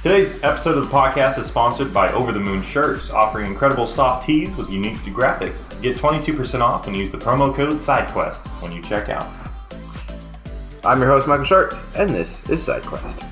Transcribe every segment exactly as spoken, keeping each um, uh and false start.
Today's episode of the podcast is sponsored by Over the Moon Shirts, offering incredible soft tees with unique graphics. Get twenty-two percent off and use the promo code SideQuest when you check out. I'm your host, Michael Sharks, and this is SideQuest.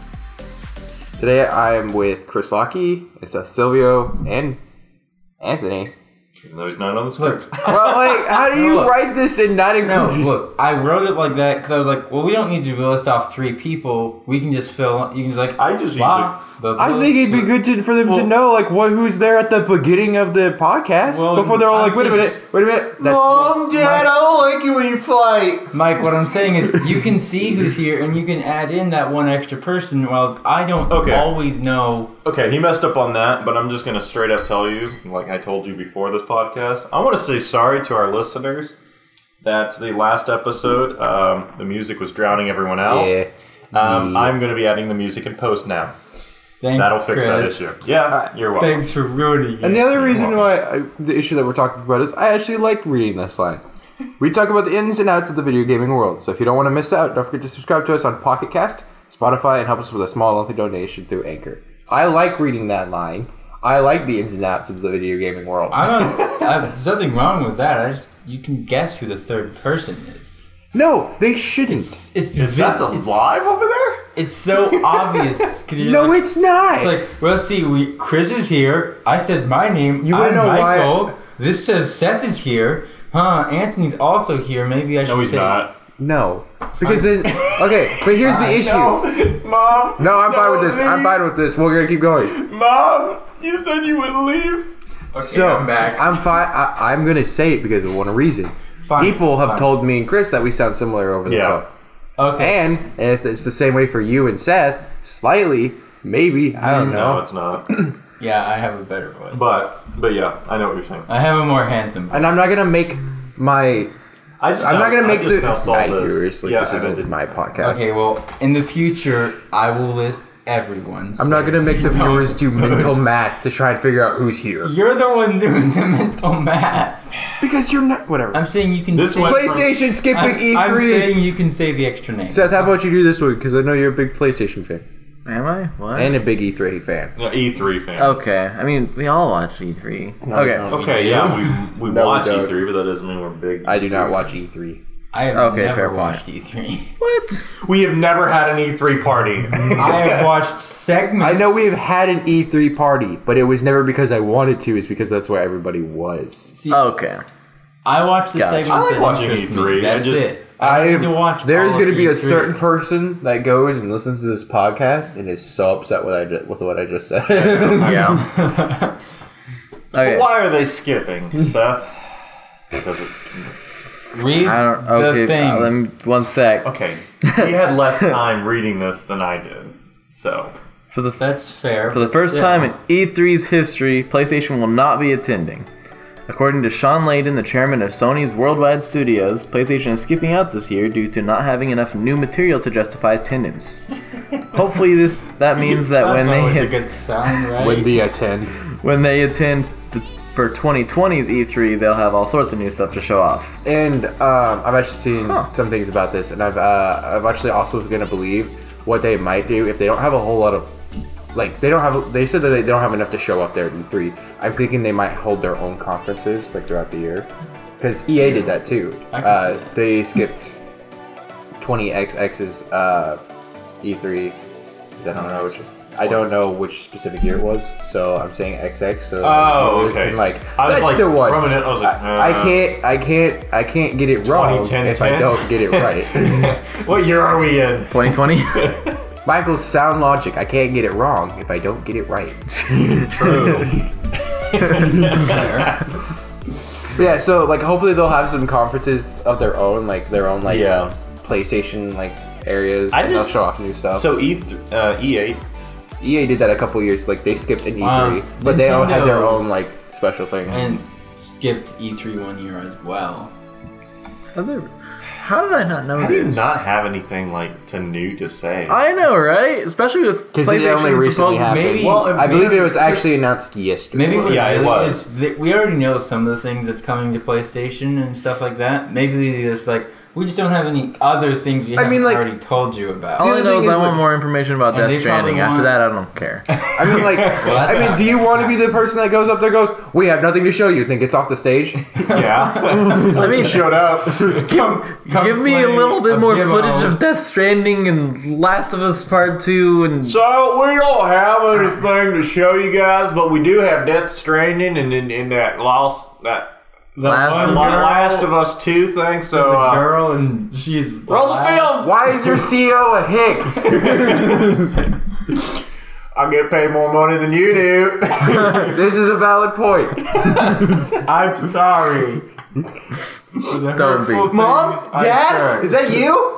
Today I am with Chris Lockie, and Seth Silvio, and Anthony. Even though he's not on the script. Well, like, how do you Look, write this and not include... No, look, I wrote it like that because I was like, well, we don't need to list off three people. We can just fill... You can just like... I just blah, blah, blah, I think it'd be good to, for them well, to know, like, what who's there at the beginning of the podcast well, before they're all I'm like, wait a saying- minute, wait a minute. That's, Mom, Dad, I don't like you when you fight. Mike, what I'm saying is you can see who's here and you can add in that one extra person, while I don't Okay. always know... Okay, he messed up on that, but I'm just going to straight up tell you, like I told you before this podcast, I want to say sorry to our listeners that the last episode, um, the music was drowning everyone out. yeah. Um, Yeah. I'm going to be adding the music in post now. Thanks, That'll fix that Chris. issue. Yeah, you're welcome. Thanks for ruining it. And the other You're reason welcome. why I, the issue that we're talking about is I actually like reading this line. We talk about the ins and outs of the video gaming world. So if you don't want to miss out, don't forget to subscribe to us on Pocket Cast, Spotify, and help us with a small monthly donation through Anchor. I like reading that line. I like the ins and outs of the video gaming world. I'm not, I, there's nothing wrong with that. I just, you can guess who the third person is. No, they shouldn't. It's, it's, Is that vis- it's live over there? It's so obvious. Cause you're No, like, it's not. It's like, well, let's see. We Chris is here. I said my name. You I'm wanna know why- Michael. This says Seth is here. Huh? Anthony's also here. Maybe I should No, he's say. not. No, because then okay. But here's the issue. No, No, Mom. I'm fine with don't this. I'm leave. fine with this. We're gonna keep going. Mom, you said you would leave. Okay, So I'm back. I'm fine. I, I'm gonna say it because of one reason. Fine, People have fine. told me and Chris that we sound similar over the Yeah. phone. Okay. And, and if it's the same way for you and Seth, slightly, maybe, I don't No, know. it's not. Yeah, I have a better voice. But, but yeah, I know what you're saying. I have a more handsome voice. And I'm not gonna make my. I just I'm now- not gonna I make just the. now saw I, this. seriously, Yeah, this I isn't did. my podcast. Okay, well, in the future, I will list everyone. I'm not gonna make the viewers do mental math to try and figure out who's here. You're the one doing the mental math. Because you're not. Whatever. I'm saying you can This say. one- PlayStation skipping I'm, E three. I'm saying you can say the extra name. Seth, how about you do this one? Because I know you're a big PlayStation fan. Am I? What? And a big E three fan. No, E three fan. Okay. I mean, we all watch E three. No, okay. no. Okay, yeah, we, we No, we watch don't. E three, but that doesn't mean we're big. I do not watch E three. I have Okay, never fair point. watched E three. What? We have never had an E three party. I have watched segments. I know we've had an E three party, but it was never because I wanted to. It's because that's where everybody was. See, Okay. I watch the Gotcha. segments I like that watching interest E three. me. I That's just- it. I I need to watch. There's all going to of be a E three. certain person that goes and listens to this podcast and is so upset with, I ju- with what I just said. Yeah. Okay. Why are they skipping, Seth? Because it, Read I don't. the Okay. thing. uh, let me. One sec. okay, he had less time reading this than I did, so For the That's fair. for the but first still. time in E three's history, PlayStation will not be attending. According to Sean Layden, the chairman of Sony's Worldwide Studios, PlayStation is skipping out this year due to not having enough new material to justify attendance. Hopefully, this that means that That's when they always a hit, good sound, right? when the attend. when they attend the, for twenty twenty's E three, they'll have all sorts of new stuff to show off. And um, I've actually seen Huh. some things about this, and I've uh, I've actually also going to believe what they might do if they don't have a whole lot of, like they don't have. They said that they don't have enough to show up there at E three. I'm thinking they might hold their own conferences like throughout the year, because E A did that too. I can Uh, see that. they skipped twenty X X's uh, E three. I don't know which. I don't know which specific year it was, so I'm saying X X. So Oh, it was okay. kinda like I was that's like the one. rubbing it. I was like, I, I uh, can't, I can't, I can't get it wrong twenty ten, if I ten? don't get it right. What year are we in? twenty twenty. Michael's sound logic. I can't get it wrong if I don't get it right. True. Fair. But yeah, so like hopefully they'll have some conferences of their own, like their own like Yeah. uh, PlayStation like areas, I and just- they'll show off new stuff. So E th- uh, E eight. E A did that a couple years. Like they skipped an E three, Um, but they all had their Nintendo- own like special things. And skipped E three one year as well. How did I not know How do you this? not have anything like to new to say? I know, right? Especially with Because it only PlayStation recently supposed. happened. maybe- well, I maybe believe it it's- was actually announced yesterday. Maybe what Yeah, it it really was. is that we already know some of the things that's coming to PlayStation and stuff like that. Maybe they just like, we just don't have any other things we I haven't mean, like- already told you about. All I other know is thing I is, want like- more information about And Death they Stranding. probably After want- that, I don't care. I mean, like, Well, that's I mean, not do you gonna want to be happen. the person that goes up there, goes, "We have nothing to show you." Think it's off the stage? Yeah. I mean, showed up. Come, come give me a play little bit a more demo. footage of Death Stranding and Last of Us Part Two and So we don't have anything to show you guys, but we do have Death Stranding and in, in that lost that The Last one of La- girl- Last of Us two thing. There's So a uh, girl and she's roll the film. Why is your C E O a hick? I get paid more money than you do. This is a valid point. I'm sorry. Don't be. Mom, Dad, is that you?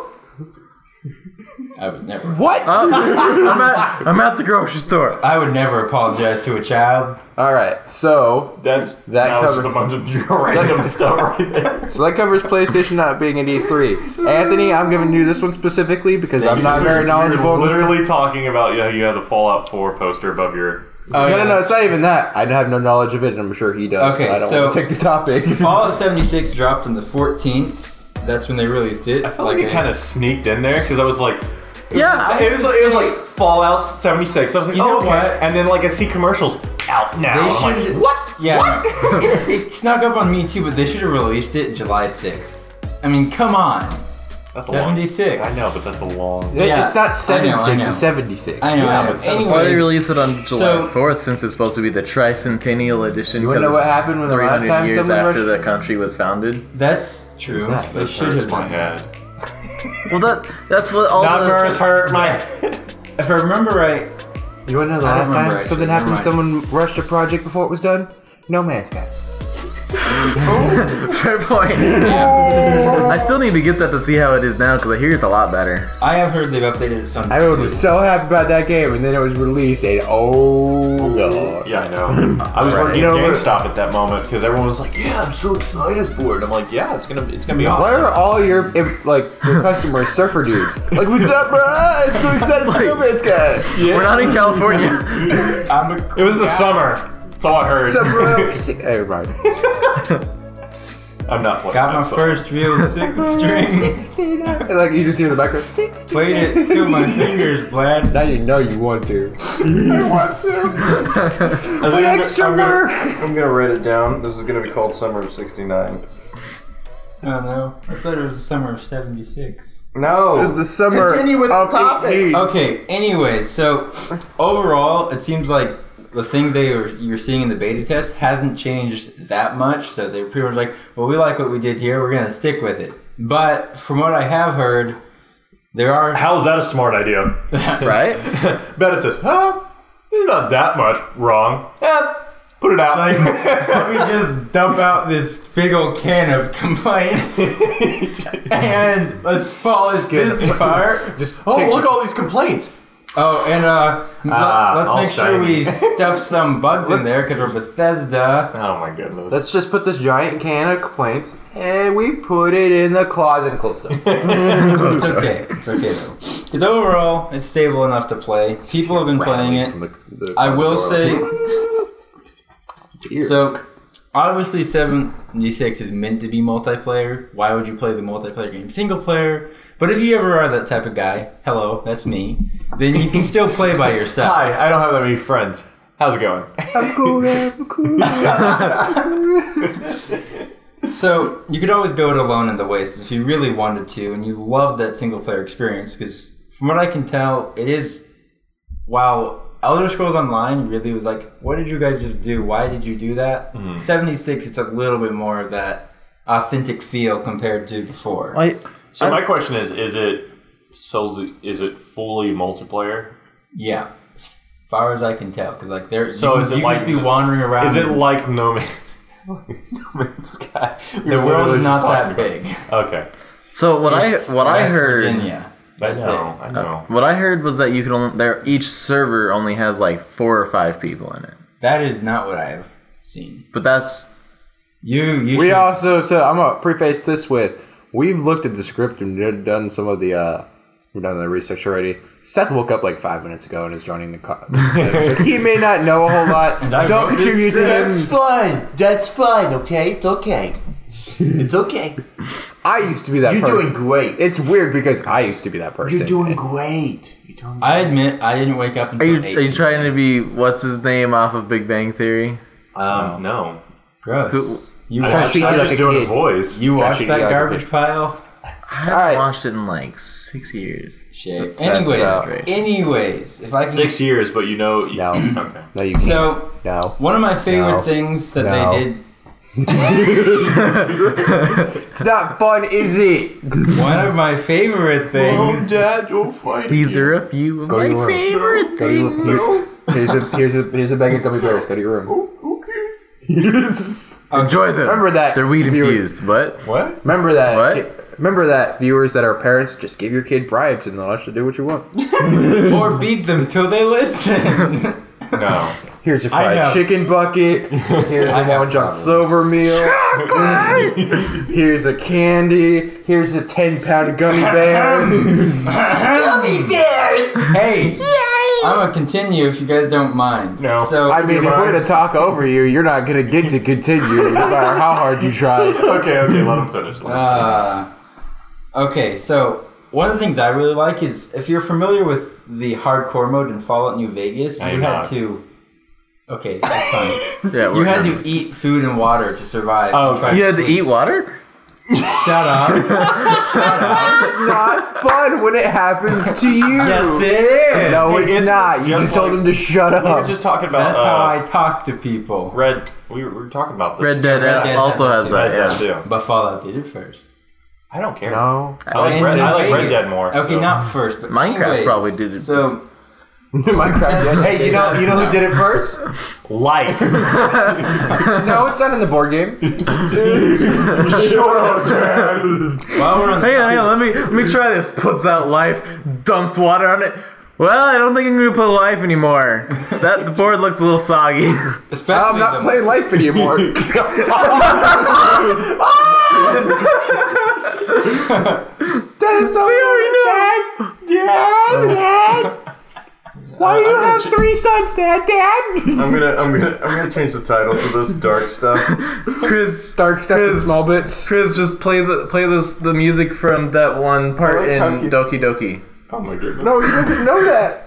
I would never. What? Oh, I'm at I'm at the grocery store. I would never apologize to a child. All right, so That That that was covers- just a bunch of random stuff right there. so that covers PlayStation not being at E three. Anthony, I'm giving you this one specifically because I'm not very knowledgeable. You're in this literally talking about yeah, you have the Fallout four poster above your. Oh, No, no, no, it's not even that. I have no knowledge of it, and I'm sure he does. Okay, so I don't so- want to take the topic. Fallout seventy-six dropped on the fourteenth. That's when they released it. I felt like, it kind of sneaked in there because I was like, Yeah, it was like, it was like Fallout seventy-six. I was like, You oh, know okay. what? And then like I see commercials out now. They and I'm like, should. what? Yeah, it, it snuck up on me too, but they should have released it July sixth. I mean, come on. That's a long- seventy-six. I know, but that's a long. It- Yeah, it's not I know, I seventy-six, know. it's seventy-six. I know. Yeah, I know. but so- Anyways, why they release it on July so- fourth since it's supposed to be the tricentennial edition? You wanna 'cause know what it's happened when the three last hundred time years someone after rushed- the country was founded? That's true. What's that? They That should hurts have my done head. that. Well, that that's what all Not the Murs hurt my. If I remember right, You want to know the I last don't time remember, something actually. happened? Never Someone rushed a project before it was done? No Man's Sky. fair point. yeah, I still need to get that to see how it is now because I hear it's a lot better. I have heard they've updated it some. Everyone was so happy about that game, and then it was released, and oh god. Yeah, I know. I was Right. working You know at what? GameStop at that moment because everyone was like, "Yeah, I'm so excited for it." I'm like, "Yeah, it's gonna, it's gonna be Why awesome." are all your if, like your customers surfer dudes? Like, what's up, bro? I'm so excited for No Man's Sky. We're not in California. I'm a, It was the summer. That's all I heard. What's up, bro? Sick- Everybody. I'm not playing. got my that song. first real six string. And, like you just hear in the background. Played it till my fingers bled. Now you know you want to. I want to. I think I'm, Extra I'm gonna, work. I'm gonna write it down. This is gonna be called Summer of sixty-nine. I don't know. I thought it was the summer of seventy-six. No. This is the summer Continue with the of topic. eighteen. Okay, anyways, so overall, it seems like the things they are, you're seeing in the beta test hasn't changed that much. So they're pretty much like, well, we like what we did here. We're going to stick with it. But from what I have heard, there are... How is that a smart idea? Right? Beta says, huh? You're not that much wrong. Eh, put it out. Like, let me just dump out this big old can of complaints and let's polish this part. Just oh, take- look at all these complaints. Oh, and uh, Ah, let, all us make sure shiny. we stuff some bugs in there because we're Bethesda. Oh my goodness. Let's just put this giant can of complaints and we put it in the closet and close it. It's okay. It's okay though. Because overall, it's stable enough to play. People have been playing it. From the- the- I will the- say, Dear. so obviously seventy-six is meant to be multiplayer. Why would you play the multiplayer game single player? But if you ever are that type of guy, hello, that's me, then you can still play by yourself. Hi, I don't have that many friends. How's it going? I'm cool, I'm cool. So you could always go it alone in the Wastes if you really wanted to, and you love that single player experience. Because from what I can tell, it is. While Elder Scrolls Online really was like, "What did you guys just do? Why did you do that?" Mm-hmm. seventy-six, it's a little bit more of that authentic feel compared to before. I, So my question is: Is it so? Is it fully multiplayer? Yeah, as far as I can tell, because like there, So you, is can- it you like can just be wandering around. Is it and like No Man's No Man's Sky? the world is not that big? Okay, so what It's I what I West heard Virginia. That's I know. it. I know. what I heard was that you can only there each server only has like four or five people in it. That is not what I've seen. But that's You, you. We should- also, so I'm gonna preface this with, we've looked at the script and did- done some of the, uh, we've done the research already. Seth woke up like five minutes ago and is joining the call. So he may not know a whole lot. And I Don't wrote this contribute to him. That's fine. That's fine, okay? It's okay. It's okay. I used to be that You're person. doing great. It's weird because I used to be that person. You're doing great. You're doing great. I admit, I didn't wake up Are until you eight. are you trying to be what's his name off of Big Bang Theory? Um, no. Gross. Who- You I, trying to was, treat you I was like just a doing kid. a voice. You watched treat that you like a garbage kid. pile? I haven't Alright. watched it in like six years. Shit. That's, Anyways, uh, anyways, if I can. Six years, but you know. You, No. Okay. No, you can't. So, no. one of my favorite No. things that No. they did. It's not fun, is it? One of my favorite things. Dad, you'll fight. These are a few of Go to my your room. favorite Go to your room. things. Here's, here's a here's a here's a bag of gummy bears. Go to your room. Enjoy them. Remember that. They're weed viewer- infused, but What? Remember that. What? ki- Remember that, viewers that are parents. Just give your kid bribes, and they'll let you do what you want. Or beat them till they listen. No. Here's your I fried have- chicken bucket. Here's I a have Long John problems. Silver meal. Here's a candy. Here's a ten pound gummy bear. Hey, I'm gonna continue if you guys don't mind. No. So, I mean, if You're we're right. gonna talk over you, you're not gonna get to continue, no matter how hard you try. Okay, okay, let him finish. Let him Uh, okay, so one of the things I really like is if you're familiar with the hardcore mode in Fallout New Vegas, I you am had not. to. Okay, that's fine. yeah, You we're had done. to eat food and water to survive. Oh, and try okay. You had to sleep. eat water? Shut up. Shut up. It's not fun when it happens to you. Yes, it is. No, Hey, it's isn't not. this You just just told like- him to shut We up. were just talking about. That's uh, how I talk to people. Red. We were, we were talking about this. Red Dead, Red Dead also has has that that, Has yeah. that too. But Fallout did it first. I don't care. No. I like, And Red, I like Red Vegas. Dead more. Okay, so. not first, but Minecraft anyways, probably did it. So, Minecraft. Yes. Hey, you know, you know who did it first? Life. No, it's not in the board game. Shut up, Dad. while we're on the Hang on, hang on, let me let me try this. Puts out life, dumps water on it. Well, I don't think I'm gonna put life anymore. That the board looks a little soggy. especially I'm not the, playing life anymore. Dad, stop. See, I already know. Dad, Dad. Why do you have three sons, Dad? Dad. I'm gonna, I'm gonna, I'm gonna change the title to this dark stuff. Chris, Dark stuff in Chris, small bits. Chris, just play the play this the music from that one part like in how he's- Doki Doki. Oh my goodness. No, he doesn't know that.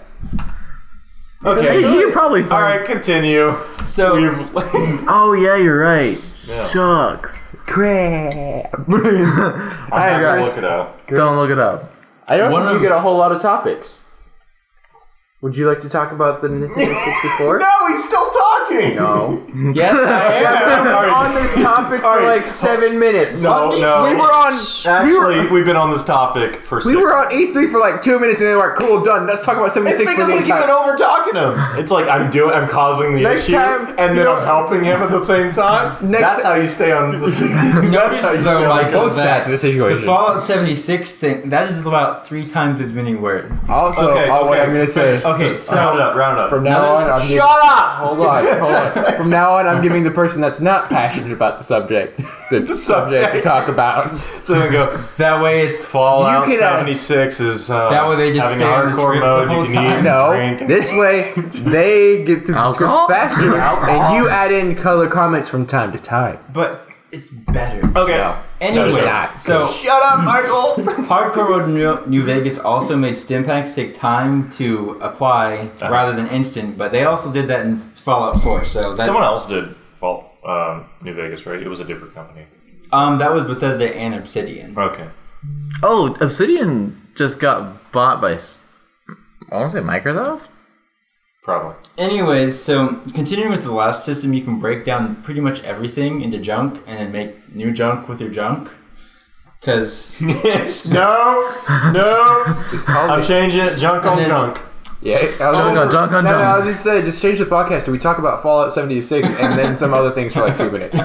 Okay. Hey, you probably find. All right, continue. so We've. Oh yeah, you're right. Yeah. Shucks. Crap. I'm not gonna Chris. look it up. Don't look it up. I don't One think you of- get a whole lot of topics. Would you like to talk about the Nintendo sixty-four? he's still talking. No. yes, I Yeah, am. we were on this topic for Alright. like seven minutes. No, no. We were on. Actually, we were, we've been on this topic for. we six were on E three for like two minutes, and then we're like, "Cool, done. Let's talk about It's seventy-six for because the we keep entire." it over talking him. It's like I'm doing, I'm causing the Next issue, time, and you then I'm don't- helping him at the same time. Next That's ti- how you stay on. The, that's how you Notice stay though, on like the- both that, sides of the situation. the Fallout seventy-six thing, that is about three times as many words. Also, Okay, uh, what okay, I'm gonna say. Okay, so round it up, round it up. From now on, I'm giving, Shut up! hold on, hold on. From now on, I'm giving the person that's not passionate about the subject the, subject to subject. talk about. So then go. that way it's Fallout You can, uh, seventy-six is uh, That way they just having say a in the hardcore script the mode. whole You can time. eat, No, drink, and this way they get through the script Alcohol? faster, and you add in color comments from time to time. but it's better. Okay. No. Anyways, No, it's not. so Shut up, Michael. Hardcore Mode New, New Vegas also made stim packs take time to apply Uh-huh. rather than instant, but they also did that in Fallout four. So that Someone else did Fall, um, New Vegas, right? It was a different company. um that was Bethesda and Obsidian. Okay. Oh, Obsidian just got bought by. s- I want to say Microsoft. Probably. Anyways, so continuing with the last system, you can break down pretty much everything into junk and then make new junk with your junk. Because no, no. Just call I'm me. changing it. Junk on And then- junk. Yeah, I was Junk on junk on no, no, junk. I was just saying, just change the podcast. Do we talk about Fallout seventy-six and then some other things for like two minutes?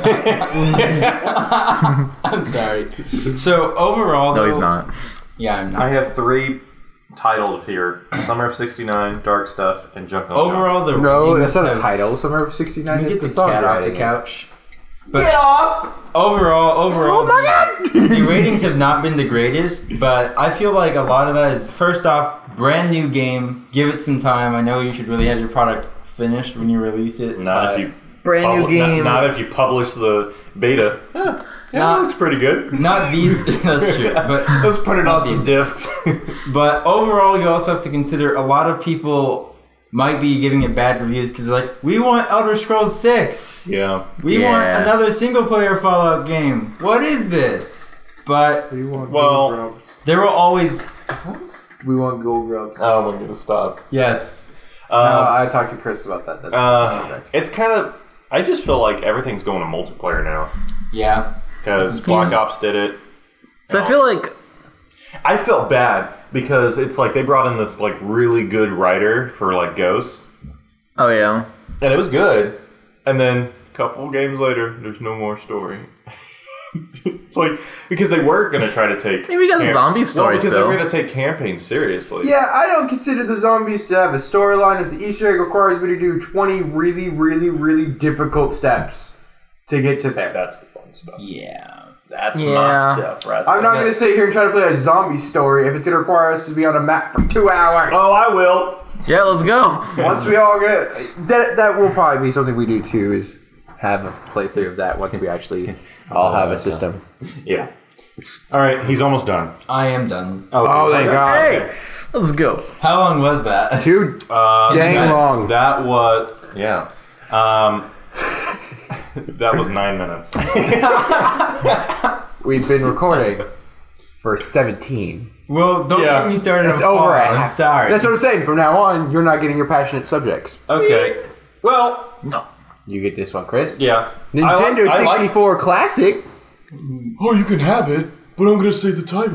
I'm sorry. So overall, No, though, he's not. Yeah, I'm I not. have three titles here: Summer of sixty-nine, Dark Stuff, and Junk on Junk. Overall, the No, ratings that's not a have- title. Summer of sixty-nine Can you is get the the song. cat you're off the writing. couch? But Get off! Overall, overall, the, the ratings have not been the greatest, but I feel like a lot of that is, first off, brand new game. Give it some time. I know you should really have your product finished when you release it. Not but if you brand new Publi- game. Not, not if you publish the beta. Yeah, yeah Not- it looks pretty good. Not these. That's true. But Let's put it not on some these. discs. But overall, you also have to consider a lot of people might be giving it bad reviews because they're like, we want Elder Scrolls six. yeah. We Yeah. want another single player Fallout game. What is this? But We want Well- gold grubs. there will always. We want gold grubs. Oh, I'm gonna stop. Yes. no, Um, I talked to Chris about that. That's uh, subject. it's kind of. I just feel like everything's going to multiplayer now Yeah. because Black Ops did it. So I feel like I felt bad because it's like they brought in this like really good writer for like Ghosts, oh yeah. and it was good. And then a couple games later, there's no more story. It's like because they were gonna try to take Maybe we got the zombie story well, because still. they were gonna take campaigns seriously. Yeah, I don't consider the zombies to have a storyline if the Easter egg requires me to do twenty really, really, really difficult steps to get to there. That's the fun stuff. Yeah. That's Yeah. my stuff, right? I'm not there. going to sit here and try to play a zombie story if it's going to require us to be on a map for two hours. Oh, I will. Yeah, let's go. Once we all get that, that will probably be something we do too. Is have a playthrough of that once we actually all have a system. Yeah. All right, he's almost done. I am done. Oh, thank God. Hey, let's go. How long was that? Too Uh, dang that's- long. That was yeah. Um, that was nine minutes. We've been recording for seventeen. Well, don't Yeah. get me started It's on over. Fallout. at I'm sorry. That's what I'm saying. From now on, you're not getting your passionate subjects. Okay. Well, No. You get this one, Chris. yeah. Nintendo I like- I like- sixty-four Classic. Oh, you can have it, but I'm gonna say the title.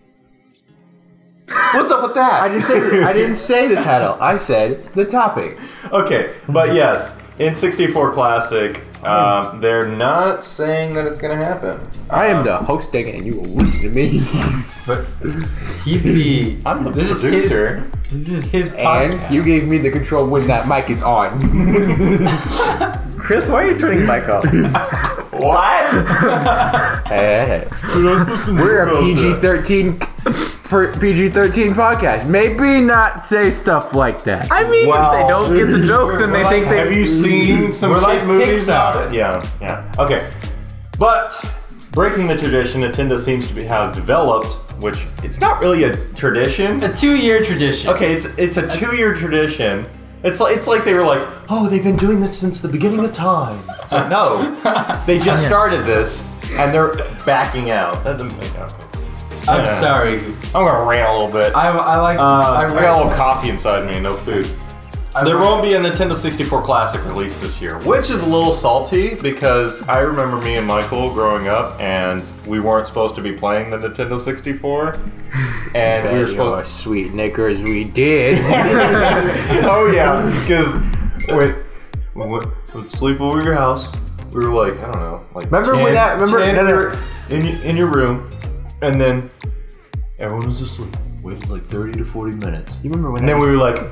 What's up with that? I didn't say I didn't say the title. I said the topic. Okay, but yes, in sixty-four Classic, um, they're not saying that it's gonna happen. I am the host, dang it, and you will listen to me. But he's the. I'm the this producer. Is his, this is his podcast. And you gave me the control when that mic is on. Chris, why are you turning mic off? What? Hey, hey, hey. We're a P G thirteen P G thirteen podcast. Maybe not say stuff like that. I mean, Well, if they don't get the joke, then they think they. Have you seen some We're kid like movies? Pixar. Yeah, yeah. Okay, but breaking the tradition, Nintendo seems to be have developed, which it's not really a tradition. A two-year tradition. Okay, it's it's a two-year tradition. It's like it's like they were like, oh, they've been doing this since the beginning of time. It's like no, they just started this and they're backing out. That doesn't make sense. I'm Yeah. sorry. I'm gonna rant a little bit. I, I like. Uh, I, I got a little coffee inside me, no food. I There read- won't be a Nintendo sixty-four Classic release this year, which is a little salty because I remember me and Michael growing up and we weren't supposed to be playing the Nintendo sixty-four. And we were Your supposed sweet knickers, we did. Oh yeah, because wait, we went, we'd sleep over your house. We were like, I don't know, like Remember ten, when that- remember- ten no, no. or- in your, in your room, and then everyone was asleep. Waited like thirty to forty minutes, You remember when? and then that we were like,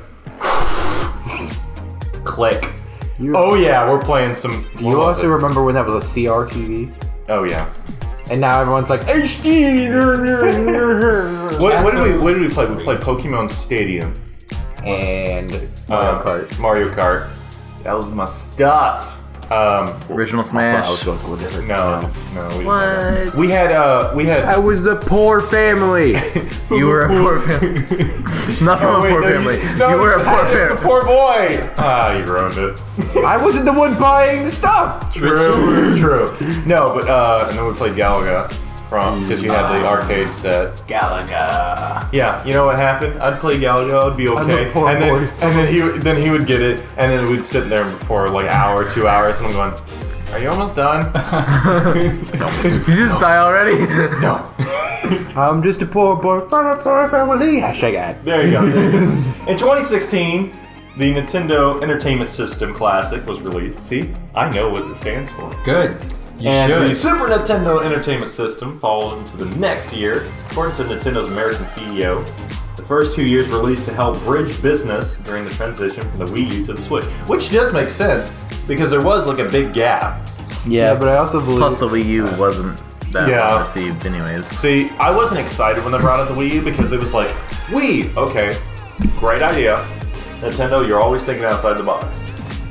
click. You, Oh yeah, we're playing some. Do what you was also it? remember when that was a C R T V? Oh yeah. And now everyone's like H D. What, what did we What did we play? We played Pokemon Stadium. And Mario Uh, Kart. Mario Kart. That was my stuff. Um, Original I was Smash. going somewhere different. no, no, we didn't. have that. What? We had uh, we had. I was a poor family. You were a poor family. Not from Oh, a wait, poor no, family. You, You, no, were a poor it's a family. poor boy. Ah, you ruined it. I wasn't the one buying the stuff. True, true. No, but uh, and then we played Galaga from because you had the arcade set. Galaga. Yeah, you know what happened? I'd play Galaga, I'd be I'm okay, a poor and then boy. and then he would- then he would get it, and then we'd sit there for like an hour, two hours, and I'm going, "Are you almost done?" Did you just die already? No. I'm just a poor boy from a poor family. Hashtag ad. There you go. In twenty sixteen, the Nintendo Entertainment System Classic was released. See, I know what it stands for. Good. You And should. the Super Nintendo Entertainment System followed into the next year, according to Nintendo's American C E O. The first two years released to help bridge business during the transition from the Wii U to the Switch, which does make sense because there was like a big gap. Yeah, but I also believe. Plus the Wii U wasn't that Yeah. well received anyways. See, I wasn't excited when they brought out the Wii U because it was like, Wii, okay, great idea. Nintendo, you're always thinking outside the box.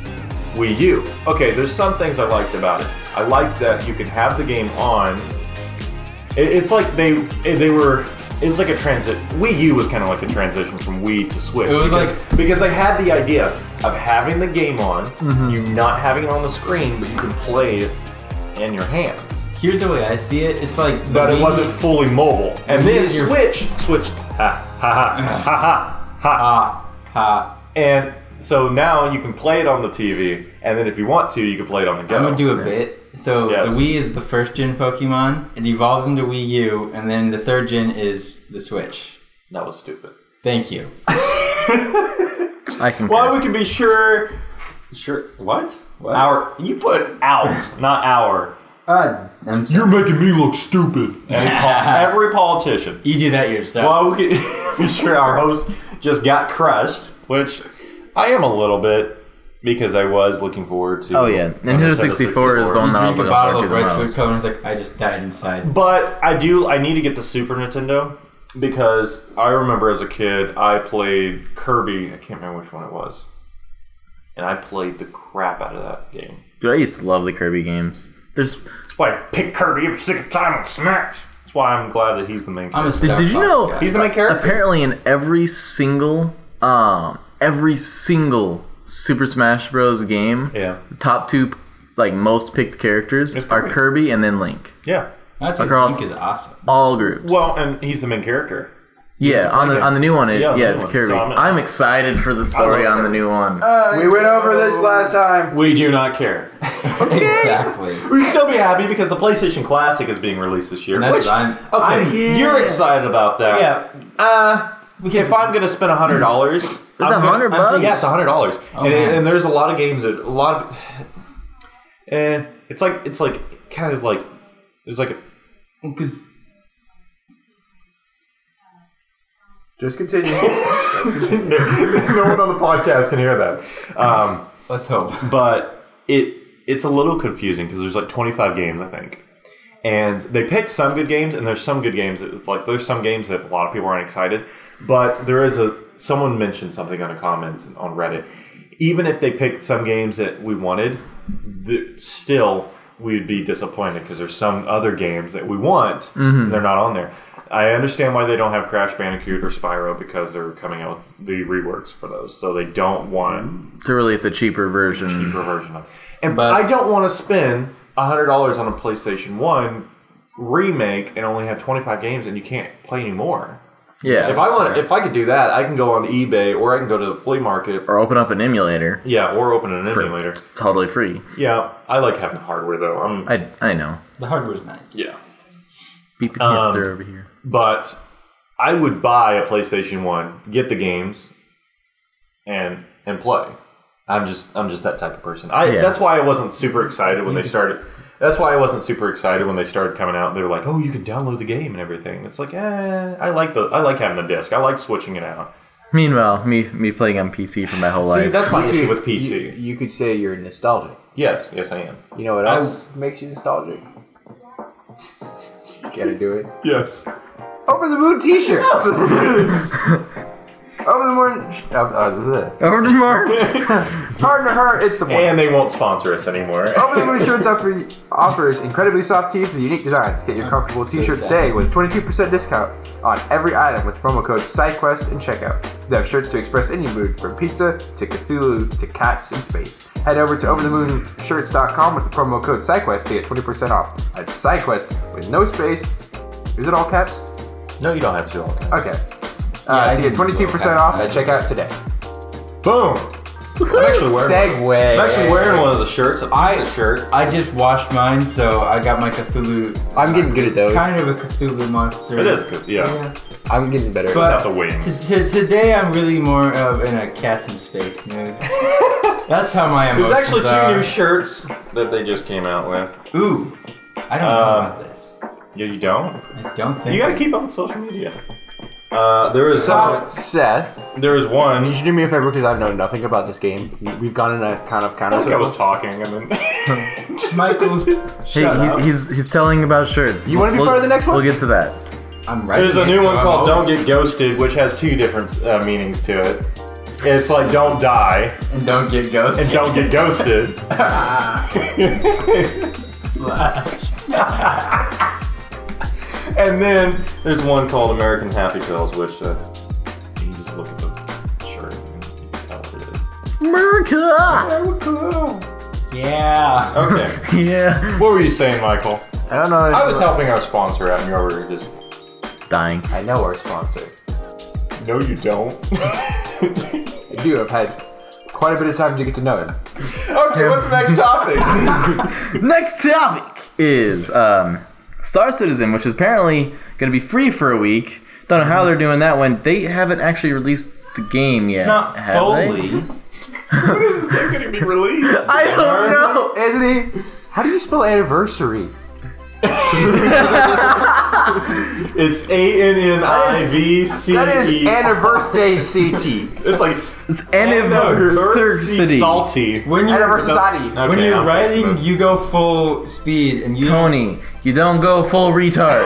Wii U. Okay, there's some things I liked about it. I liked that you could have the game on. It, it's like they they were. It was like a transit. Wii U was kind of like a transition from Wii to Switch. It was because, like because they had the idea of having the game on, Mm-hmm. you not having it on the screen, but you can play it in your hands. Here's the way I see it. It's like the But it Wii- wasn't fully mobile. And Wii then is your- Switch switched. Ha ha ha ha ha ha. Ha ha. And so now you can play it on the T V, and then if you want to, you can play it on the go. I'm gonna do a bit. So Yes. the Wii is the first gen Pokemon. It evolves into Wii U, and then the third gen is the Switch. That was stupid. Thank you. I can. Well, we can be sure. Sure. What? What? Our. You put out, not our. Uh, I'm You're making me look stupid. Every, pol- every politician. you do that yourself. Well, we can be sure our host just got crushed, which I am a little bit because I was looking forward to. Oh yeah, Nintendo sixty-four is the one you that I was drink looking a bottle forward of to the Red Sweet most. Coke, and it's like I just died inside. But I do. I need to get the Super Nintendo because I remember as a kid I played Kirby. I can't remember which one it was, and I played the crap out of that game. Dude, I used to love the Kirby games. There's. That's why I pick Kirby every single time on Smash. That's why I'm glad that he's the main I'm a character. Star Did you Fox know- guy. He's the main character. Apparently, in every single, um, every single Super Smash Bros. Game, Yeah. the top two, like most picked characters It's are Kirby. Kirby and then Link. Yeah. That's across- Link is awesome. All groups. Well, and he's the main character. yeah, on the on the new one, it, Yeah, yeah, the new it's one. Kirby. So I'm- I'm, excited for the story love on the Kirby. new one. We went over this last time. We do not care. Exactly. We'd still be happy because the PlayStation Classic is being released this year. And that's Which, what I'm- okay, I'm here. you're excited about that. Yeah. Uh, if I'm gonna spend a hundred dollars, it's a hundred bucks? Yeah, it's a hundred dollars, Oh, and, man. and there's a lot of games that a lot of. Eh, it's like it's like kind of like there's like a, Because Just continue. no one on the podcast can hear that. Um, let's hope. but it it's a little confusing because there's like twenty-five games, I think, and they pick some good games, and there's some good games. That it's like there's some games that a lot of people aren't excited, but there is a someone mentioned something on the comments on Reddit. Even if they picked some games that we wanted, th- still we'd be disappointed because there's some other games that we want and they're not on there. I understand why they don't have Crash Bandicoot or Spyro because they're coming out with the reworks for those, so they don't want To release a cheaper version. cheaper version of it. And But- I don't want to spend one hundred dollars on a PlayStation one remake and only have twenty-five games and you can't play anymore. Yeah. If I want, if I could do that, I can go on eBay or I can go to the flea market. or open up an emulator. Yeah, or open an emulator. It's totally free. Yeah, I like having the hardware though. I'm, I I know. The hardware's nice. yeah, Beep the Um, hipster over here. but I would buy a PlayStation one, get the games, and and play. I'm just I'm just that type of person. I Yeah. that's why I wasn't super excited when they started. That's why I wasn't super excited when they started coming out. They were like, "Oh, you can download the game and everything." It's like, eh, I like the I like having the disc. I like switching it out. Meanwhile, me me playing on P C for my whole See, life. that's my You issue could- with P C. You, you could say you're nostalgic. Yes, yes, I am. You know what else makes you nostalgic? Gotta do it. Yes. Over the Moon T-shirts. Over the Moon. Sh- uh, uh, bleh. Over to Mark. Hard to her, it's the one. And they won't sponsor us anymore. Over the Moon Shirts offer, offers incredibly soft tees with unique designs. Get your comfortable t-shirts today with twenty-two percent discount on every item with promo code SideQuest in checkout. They have shirts to express any mood, from pizza to Cthulhu to cats in space. Head over to over the moon shirts dot com with the promo code SideQuest to get twenty percent off. That's SideQuest with no space. Is it all caps? No, you don't have to. Okay. Okay. Yeah, Uh, I to get didn't twenty-two percent do all off caps. at checkout today. Boom. I'm actually wearing. Segway. I'm actually wearing one of the shirts. A pizza I- shirt. I just washed mine, so I got my Cthulhu. I'm getting good at those. Kind of a Cthulhu monster. It is good. Yeah. Yeah. I'm getting better. But- Without the wings. T- t- today I'm really more of in a cats in space mood. That's how my emotions There's actually two are. new shirts that they just came out with. Ooh, I don't know Um, about this. Yeah, you don't. I don't think. You gotta keep up with social media. Uh, there was So, Seth, there was you one. should do me a favor because I know nothing about this game. We've gone in a kind of counter I think I was circle. talking and then. Michael, Hey, shut up. he, he's he's telling about shirts. You wanna be We'll- part of the next one? We'll get to that. I'm right. There's a new so one I'm called always- "Don't Get Ghosted," which has two different uh, meanings to it. It's like don't die And don't get ghosted. and don't get ghosted. Slash. And then there's one called American Happy Pills, which uh, you can just look at the shirt and you can tell what it is. America! Yeah. Okay. Yeah. What were you saying, Michael? I don't know. I was helping our sponsor out and you were just... Dying. I know our sponsor. No, you don't. I do. I've had quite a bit of time to get to know him. Okay, what's the next topic? Next topic is um, Star Citizen, which is apparently going to be free for a week. Don't know how they're doing that when they haven't actually released the game yet. Not have fully. they? When is this game going to be released? I don't know. Anthony, how do you spell anniversary? It's A N N I V C E. That is anniversary C T. It's like It's anniversary. salty. When you're, Anniversary. Okay, when you're I'm riding, fixing you go full speed and you Tony, you don't go full retard.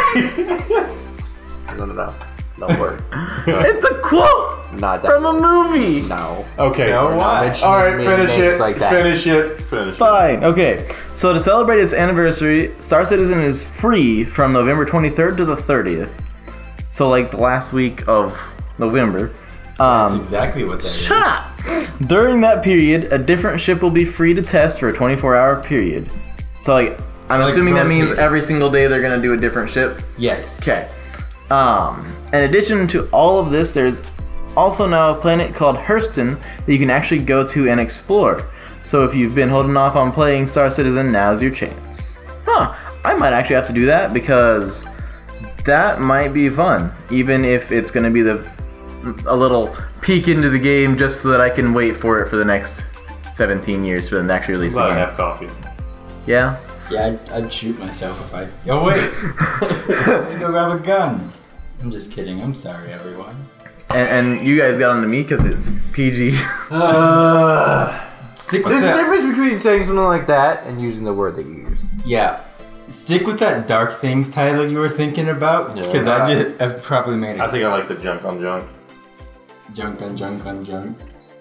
No, no, no. Don't worry. It's a quote Not that. from a movie. No. Okay. So We're not what? mentioning All right, main finish names it. Like that. Finish it. Finish it. Fine. Okay. So to celebrate its anniversary, Star Citizen is free from November twenty-third to the thirtieth. So like the last week of November. That's Um, exactly what that is. shut up. During that period, a different ship will be free to test for a twenty-four hour period. So like, I'm Like assuming that means rotating. every single day they're gonna do a different ship. Yes. Okay. Um, in addition to all of this, there's also now a planet called Hurston that you can actually go to and explore. So if you've been holding off on playing Star Citizen, now's your chance. Huh, I might actually have to do that because that might be fun, even if it's going to be the a little peek into the game just so that I can wait for it for the next seventeen years for them to actually release the Glad I game. have coffee. Yeah? Yeah, I'd, I'd shoot myself if I. Oh wait, let me go grab a gun. I'm just kidding. I'm sorry, everyone. And, and you guys got onto me because it's P G. Uh, Stick with There's a that. difference between saying something like that and using the word that you use. Yeah, stick with that Dark Things title you were thinking about Yeah. because I just I've probably made it. I think I like the junk on junk. Junk on junk on junk.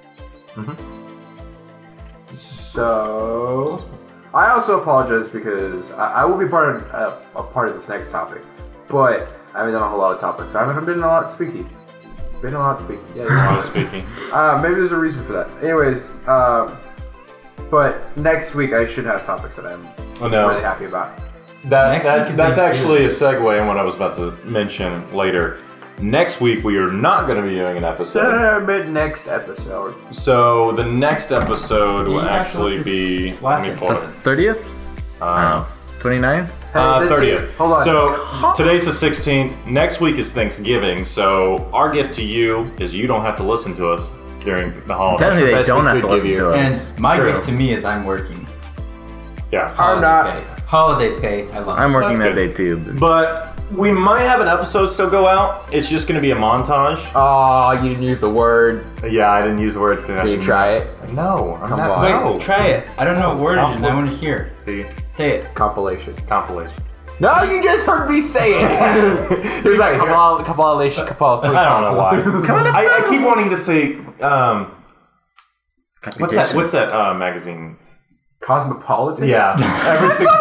So, I also apologize because I, I will be part of uh, a part of this next topic, but I haven't done a whole lot of topics. I haven't been a lot speaking. Been a lot speaking. Yeah. I was speaking. Uh, maybe there's a reason for that. Anyways, um, but next week I should have topics that I'm Oh, no. really happy about. That, Next that's week is that's Thanksgiving. actually a segue in what I was about to mention later. Next week we are not going to be doing an episode. Mid next episode. So the next episode You will talked actually about be this last let me pull it. thirtieth? I Uh, don't know. twenty-ninth? uh, this- thirtieth. Hold on. So today's the sixteenth. Next week is Thanksgiving. So our gift to you is you don't have to listen to us during the holidays. Apparently they best don't we have to could listen give to you. us. And my True. gift to me is I'm working. Yeah. I'm Holiday not. Pay. Holiday pay. I love I'm it. working That's that good. day too. But But we might have an episode still go out. It's just going to be a montage. Oh, you didn't use the word. Yeah, I didn't use the word. Can you try it? No, I'm Come not. on. Wait, No. try it. I don't know what word it is. and I want to hear it. See, Say it. Compilation. compilation. No, you just heard me say it. It's like compil- compilation. Compil- I don't know why. I, I keep wanting to say, um, what's that? What's that uh, magazine? Cosmopolitan. Yeah. Every six-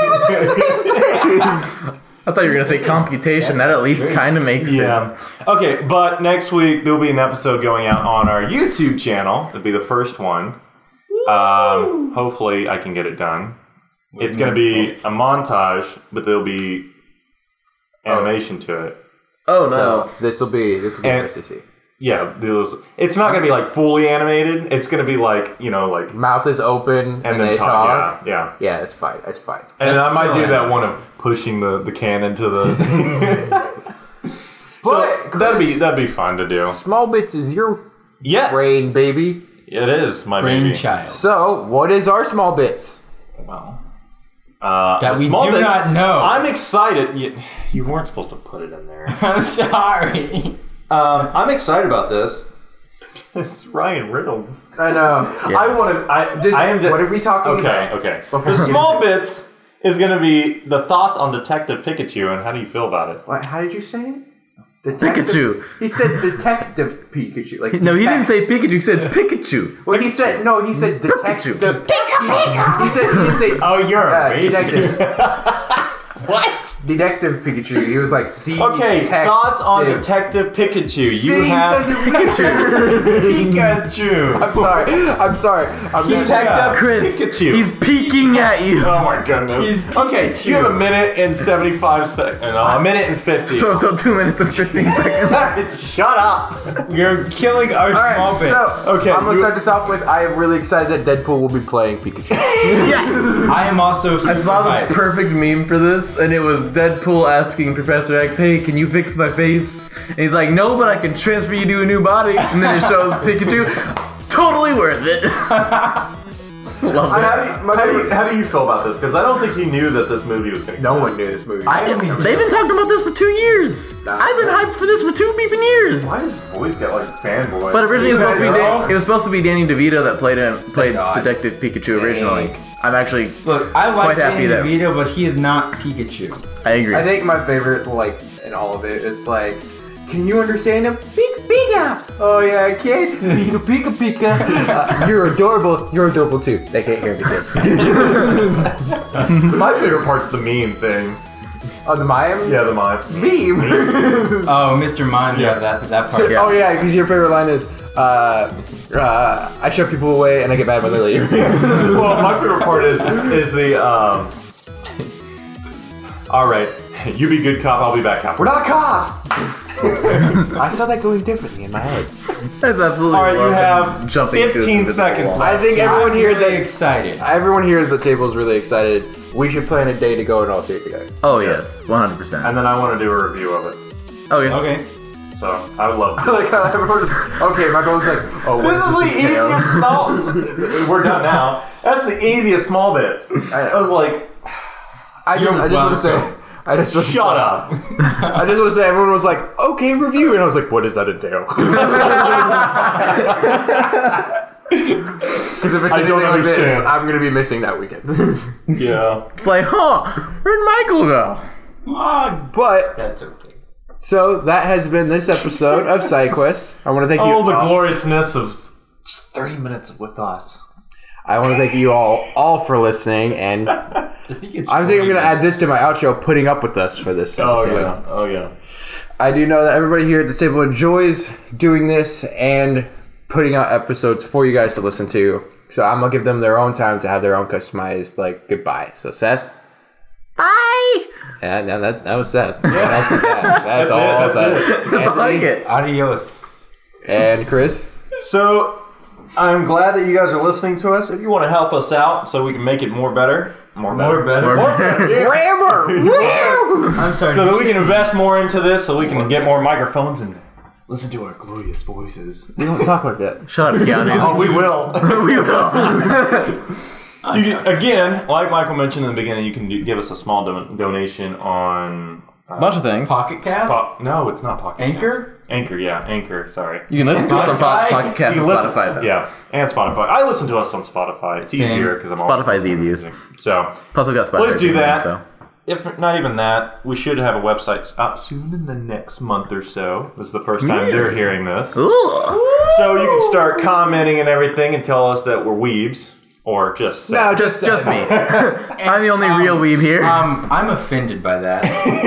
I thought you were gonna say computation. That at least kind of makes sense. yeah. Okay, but next week there'll be an episode going out on our YouTube channel. It'll be the first one. Um, hopefully, I can get it done. It's going to be a montage, but there'll be animation to it. Oh So this will be this will be And- nice to see. Yeah, those, it's not going to be like fully animated. It's going to be like, you know, like Mouth is open and, and then they talk. talk. Yeah, yeah. Yeah, it's fine. It's fine. And then That's I might do still that one of pushing the, the cannon to the. But so that'd be that'd be fun to do. Small Bits is your Yes, brain, baby. it is my baby. Brainchild. So, what is our Small Bits? Well, Uh, that the we small do bits- not know. I'm excited. You, you weren't supposed to put it in there. I'm sorry. Um, I'm excited about this. It's Ryan Reynolds. I know. I want to. I Just, I am. what are we talking Okay, about? okay. Before The we get small into bits is going to be the thoughts on Detective Pikachu and how do you feel about it? What, how did you say it? Detective- Pikachu. He said Detective Pikachu. Like No, he didn't detect- say Pikachu. He said Pikachu. Well, he said no. He said Detective. Pikachu. He, he said he didn't say. Oh, you're uh, a racist. detective. What? Detective Pikachu. He was like D. Okay, detective. thoughts on Detective Pikachu. You See, he have says Pikachu. Pikachu. I'm sorry. I'm sorry. I'm Detective Chris, Pikachu. he's peeking at you. Oh my goodness. He's okay, Pikachu. you have a minute and seventy-five seconds. No, a minute and fifty. So, so two minutes and fifteen seconds. Shut up. You're killing our All small right, bits. so Okay, I'm gonna you- start this off with. I am really excited that Deadpool will be playing Pikachu. Yes. I am also. I saw the super hyped. perfect meme for this, and it was Deadpool asking Professor X, "Hey, can you fix my face?" And he's like, "No, but I can transfer you to a new body." And then it shows Pikachu. Totally worth it. Loves How it. do, you, how, do you, how do you feel about this? Because I don't think he knew that this movie was going to No one knew this movie. I, only they've been talking about this for two years. I've been hyped for this for two beeping years. Why does his voice get like fanboy? But originally it was supposed to be Okay, Dan- it was supposed to be Danny DeVito that played him, played God. Detective Pikachu originally. I'm actually Look, I like Quite happy Danny that- DeVito, but he is not Pikachu. I agree. I think my favorite, like, in all of it is like, can you understand him? Pika Pika! Oh yeah, I can. Pika Pika Pika. Uh, you're adorable. You're adorable too. They can't hear me, kid. My favorite part's the meme thing. Oh, the mime? Yeah, the mime. Meme. Oh, Mister Mime, yeah, Yeah. that that part. Yeah. Oh yeah, because your favorite line is, uh, uh, I shove people away and I get mad when they leave. Well, my favorite part is is the um. All right, you be good cop, I'll be bad cop. We're not cops. I saw that going differently in my head. That's absolutely All right, you love have him jumping through fifteen the seconds wall. left. I think I'm everyone here really that excited. everyone here at the table is really excited. We should plan a day to go and all see it together. Oh yes, one hundred percent. And then I want to do a review of it. Okay. Okay. So I would love. I like how everyone's okay. My goal's like, oh, what This is the entail? easiest small. We're done now. That's the easiest small bits. I was like, I just, You're I just want to say, welcome. I just want to shut say, up. I just want to say, everyone was like, okay, review, and I was like, what does that entail? Because if it's I don't anything like this, understand. I'm gonna be missing that weekend. Yeah. It's like, huh? Where'd Michael go? Oh, But that's okay. so that has been this episode of SideQuest. I want to thank you. Oh, the all. gloriousness of just thirty minutes with us. I want to thank you all all for listening, and I I think it's. think I'm gonna add this to my outro, putting up with us for this Oh episode. yeah. Oh yeah. I do know that everybody here at this table enjoys doing this and putting out episodes for you guys to listen to. So I'm gonna give them their own time to have their own customized like goodbye. So Seth, Bye. yeah, no, that that was Seth. Yeah. That's, that. That's, That's it, all that's Seth. I like it. Adios. And Chris. So I'm glad that you guys are listening to us. If you want to help us out so we can make it more better, more better, More better. More better. Grammar. I'm sorry. so that we can invest more into this, so we can get more microphones and listen to our glorious voices. We don't talk like that. Shut up, Keanu. Oh, we will. we will. You can, again, like Michael mentioned in the beginning, you can do, give us a small don- donation on. Uh, Bunch of things. Pocket Cast. po- no, it's not Pocket. Anchor. Anchor, yeah, Anchor. Sorry. You can listen to us on Spotify? Po- Pocket Cast You and can listen- Spotify, though. Yeah, and Spotify. I listen to us on Spotify. It's Same. easier because I'm Spotify's always easiest. So, Plus, we've got Spotify. Please do premium, that. So. if not even that, we should have a website up soon in the next month or so. This is the first time they're hearing this. Ooh. So you can start commenting and everything and tell us that we're weebs. Or just No, Just, just me. Uh, I'm the only um, real weeb here. Um, I'm offended by that.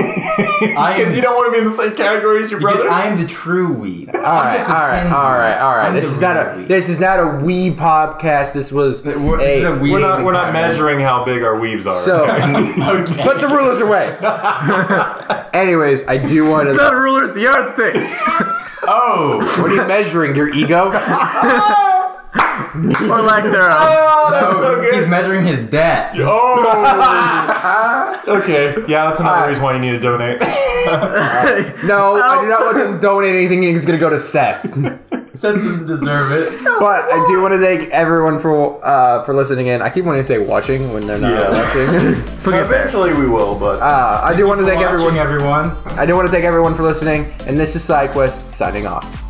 I because am, you don't want to be in the same category as your because brother. I am the true weeb. All right, all right, all right, all right. This is not a this is not a wee podcast. This was We're- a, this is a wee- we're not we're not podcast. measuring how big our weebs are. so Okay. put the rulers away. Anyways, I do want It's to. not a ruler, it's a yardstick. Oh, What are you measuring? Your ego? Or lack thereof. oh, that's so he's good. measuring his debt. Oh. Okay. Yeah, that's another Uh, reason why you need to donate. No, I do not want them to donate anything. It's gonna go to Seth. Seth doesn't deserve it. But I do want to thank everyone for uh, for listening in. I keep wanting to say watching when they're not Yeah. watching. Eventually we will, but uh, I do want to thank Watching everyone. everyone. I do want to thank everyone for listening. And this is SideQuest signing off.